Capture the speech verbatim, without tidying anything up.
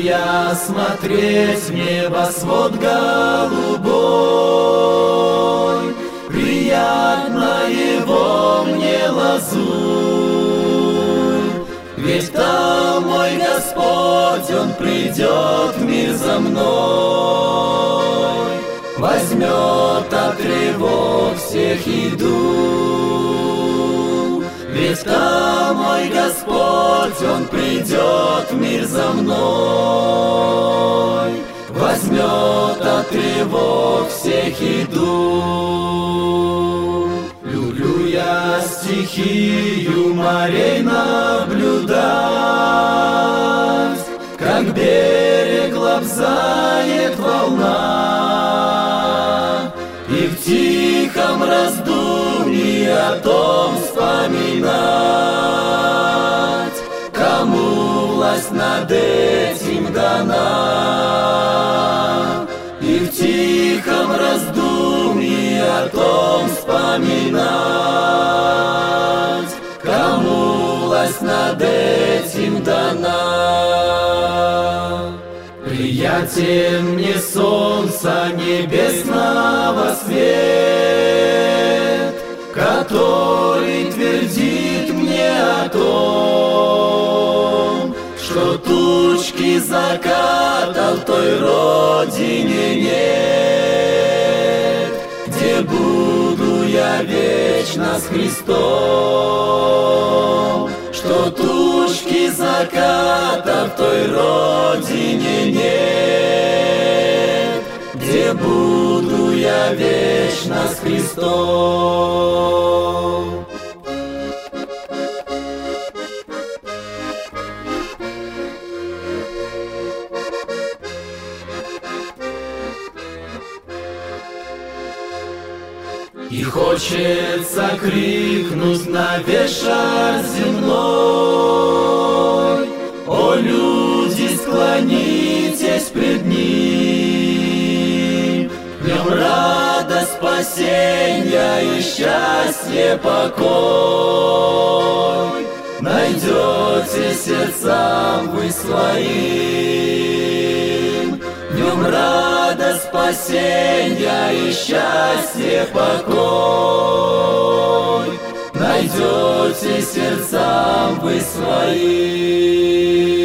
я смотреть в небосвод голубой, приятно его мне лазурь. Ведь там мой Господь, Он придет в мир за мной, возьмет от тревог всех иду. Ведь там мой Господь, Он придет в мир за мной, возьмет от тревог всех иду. Люблю я стихию морей наблюдать, как берег лобзает волна, и в тихом раздумье о том вспоминать, кому власть над этим дана. И в тихом раздумье о том вспоминать, кому власть над этим дана. Приятен мне солнца небесного свет, который твердит мне о том, что тучки заката в той родине нет, где буду я вечно с Христом. Что тучки заката в той родине нет, где буду я вечно с Христом. И хочется крикнуть на весь шар земной: о, люди, склонитесь пред Ним! В нем радость спасения и счастье, покой найдете сердцам вы своим. В нем радость спасения и счастье, покой найдете сердцам вы своим.